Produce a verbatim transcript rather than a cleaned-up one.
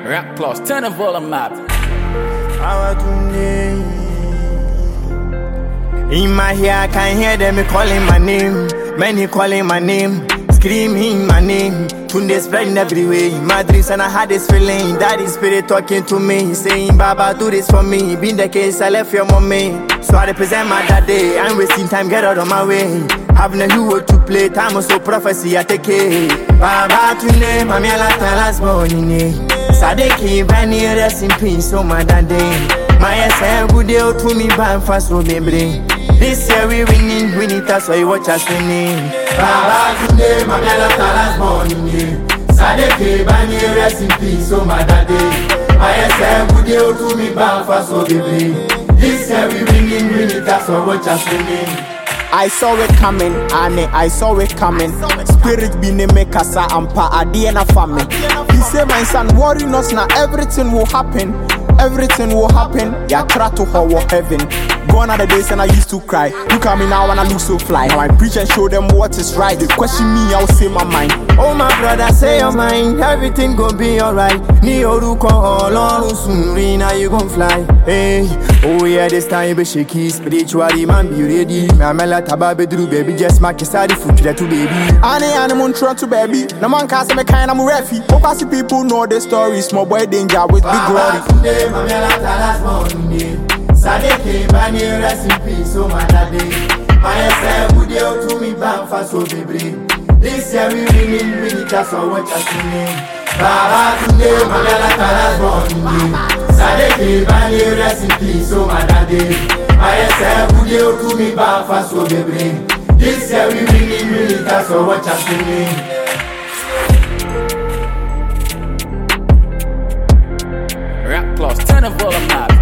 Rap plus, turn the volume up. In my ear, I can hear them calling my name. Many calling my name, screaming my name. Tunde spreading everywhere. My dreams and I had this feeling. Daddy spirit talking to me, saying, Baba, do this for me. Been the case, I left your mommy. So I represent my daddy. I'm wasting time, get out of my way. Having a hero to play, time was so prophecy, I take it. Baba, Tunde, Mami, I like last morning. Sadeki, Benny, rest in peace, so my daddy. My S M good deal to me, ban fast, so me bring. This year we winning, winning, that's why you watch us winning. Baba today, my mela last morning. Sadeke, Bani, rest in peace, so my daddy. My S M good deal to me, ban fast, so baby. This year we winning, winning, that's why you watch us winning. I saw it coming, Anne, I saw it coming. Spirit be ne make us ampa adiena famine. He say, my son, worry not now, everything will happen. Everything will happen. Yeah, try to hold heaven. Gone are the days and I used to cry. Look at me now and I look so fly. Now I preach and show them what is right. They question me, I'll say my mind. Oh my brother, say your mind. Everything gon' be alright. Ni oruko olorun soon, now you gon' fly. Hey, oh yeah, this time be shaky. Spiritually man be ready. Me amela taba bedru baby, just make study food to baby. Ane ane mun try to baby. No man can say me kind I'm refi. Focus people know the story. Small boy danger with big glory. Today, my mela last morning. Sadeke, Bani, rest in peace, so my daddy. My S M good deal to me, ban fast, so baby. This year we winning, winning, that's all what you're singing. Baba today, my mela last morning. Sadeke, Bani, rest in peace, so my daddy. My S M good deal to me, ban fast, so baby. This year we winning, winning, that's all what you're singing. Rap plus, turn the volume up.